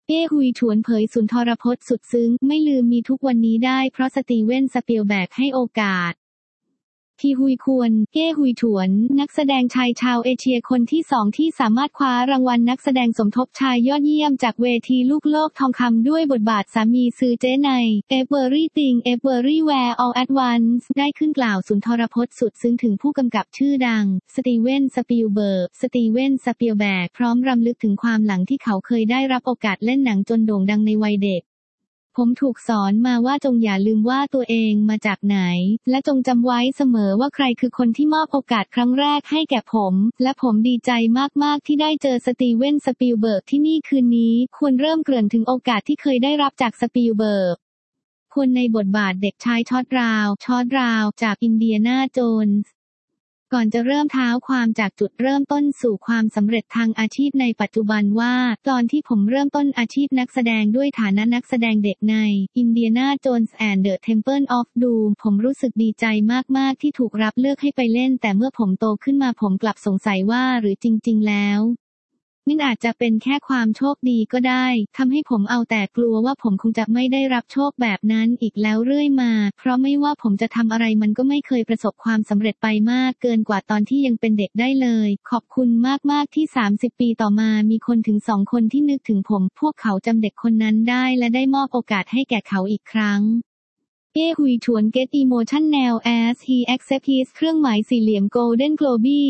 เก้ฮุยฉวนเผยสุนทรพจน์สุดซึ้งไม่ลืมมีทุกวันนี้ได้เพราะสตีเวนสปิลแบร์กให้โอกาสที่ฮุยควนเก้ฮุยฉวนนักแสดงชายชาวเอเชียคนที่2ที่สามารถคว้ารางวัลนักแสดงสมทบชายยอดเยี่ยมจากเวทีลูกโลกทองคำด้วยบทบาทสามีซือเจ้ใน Everything Everywhere All at Once ได้ขึ้นกล่าวสุนทรพจน์สุดซึ้งถึงผู้กำกับชื่อดังสตีเวนสปิลเบิร์กสตีเวนสปิลแบร์กพร้อมรำลึกถึงความหลังที่เขาเคยได้รับโอกาสเล่นหนังจนโด่งดังในวัยเด็กผมถูกสอนมาว่าจงอย่าลืมว่าตัวเองมาจากไหนและจงจำไว้เสมอว่าใครคือคนที่มอบโอกาสครั้งแรกให้แก่ผมและผมดีใจมากๆที่ได้เจอสตีเวนสปิลเบิร์กที่นี่คืนนี้ควรเริ่มเกริ่นถึงโอกาสที่เคยได้รับจากสปิลเบิร์กควรในบทบาทเด็กชายช็อตราวจากอินเดียนาโจนส์ก่อนจะเริ่มเท้าความจากจุดเริ่มต้นสู่ความสำเร็จทางอาชีพในปัจจุบันว่าตอนที่ผมเริ่มต้นอาชีพนักแสดงด้วยฐานะนักแสดงเด็กใน Indiana Jones and the Temple of Doom ผมรู้สึกดีใจมากๆที่ถูกรับเลือกให้ไปเล่นแต่เมื่อผมโตขึ้นมาผมกลับสงสัยว่าหรือจริงๆแล้วมันอาจจะเป็นแค่ความโชคดีก็ได้ทำให้ผมเอาแต่กลัวว่าผมคงจะไม่ได้รับโชคแบบนั้นอีกแล้วเรื่อยมาเพราะไม่ว่าผมจะทำอะไรมันก็ไม่เคยประสบความสำเร็จไปมากเกินกว่าตอนที่ยังเป็นเด็กได้เลยขอบคุณมากๆที่30 ปีต่อมามีคนถึง2 คนที่นึกถึงผมพวกเขาจำเด็กคนนั้นได้และได้มอบโอกาสให้แก่เขาอีกครั้งเก้ฮุยฉวน get emotion now as he accepts his เครื่องหมายสี่เหลี่ยม Golden Globe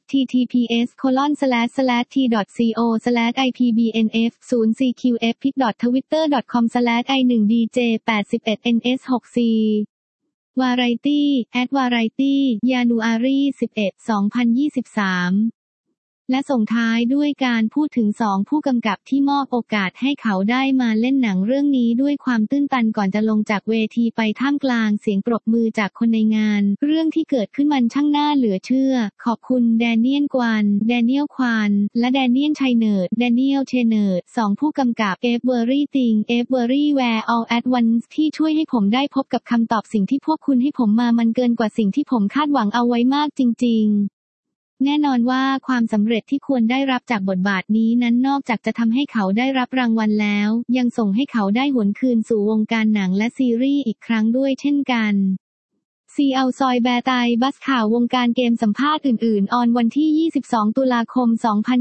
https://ipbnf0cqf.twitter.com/i1dj81ns6c Variety @Variety ยานูอารี11 2023และส่งท้ายด้วยการพูดถึง2ผู้กำกับที่มอบโอกาสให้เขาได้มาเล่นหนังเรื่องนี้ด้วยความตื้นตันก่อนจะลงจากเวทีไปท่ามกลางเสียงปรบมือจากคนในงานเรื่องที่เกิดขึ้นมันช่างน่าเหลือเชื่อขอบคุณแดเนียลควานและแดเนียลเชเนิร์ด2ผู้กำกับ Everything Everywhere All at Once ที่ช่วยให้ผมได้พบกับคำตอบสิ่งที่พวกคุณให้ผมมามันเกินกว่าสิ่งที่ผมคาดหวังเอาไว้มากจริงๆแน่นอนว่าความสำเร็จที่ควรได้รับจากบทบาทนี้นั้นนอกจากจะทำให้เขาได้รับรางวัลแล้วยังส่งให้เขาได้หวนคืนสู่วงการหนังและซีรีส์อีกครั้งด้วยเช่นกันซีเอาซอยแบร์ไตบัสข่าววงการเกมสัมภาษณ์อื่นๆออนวันที่22 ตุลาคม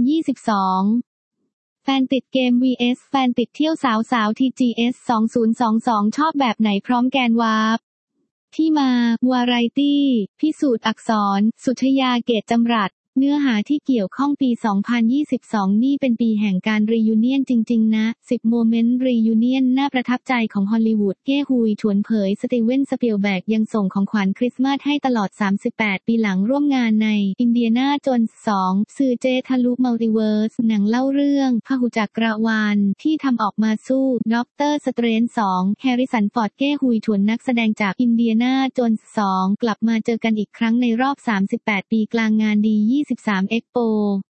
2022แฟนติดเกม vs แฟนติดเที่ยวสาว TGS 2022ชอบแบบไหนพร้อมแกนวาร์ปที่มาวาไรตี้พิสูจน์อักษรสุชยาเกตจำรัดเนื้อหาที่เกี่ยวข้องปี 2022 นี่เป็นปีแห่งการรียูเนียนจริงๆนะ10โมเมนต์รียูเนียนน่าประทับใจของฮอลลีวูดเก้ฮุยฉวนเผยสตีเวนสปิลแบร์กยังส่งของขวัญคริสต์มาสให้ตลอด38 ปีหลังร่วมงานในอินเดียนาโจนส์2สื่อเจทะลุมัลติเวิร์สหนังเล่าเรื่องพหุจักรวาลที่ทำออกมาสู้ด็อกเตอร์สเตรนจ์2แฮริสันฟอร์ดเก้ฮุยฉวนนักแสดงจากอินเดียนาโจนส์2กลับมาเจอกันอีกครั้งในรอบ38 ปีกลางงานD23 Expo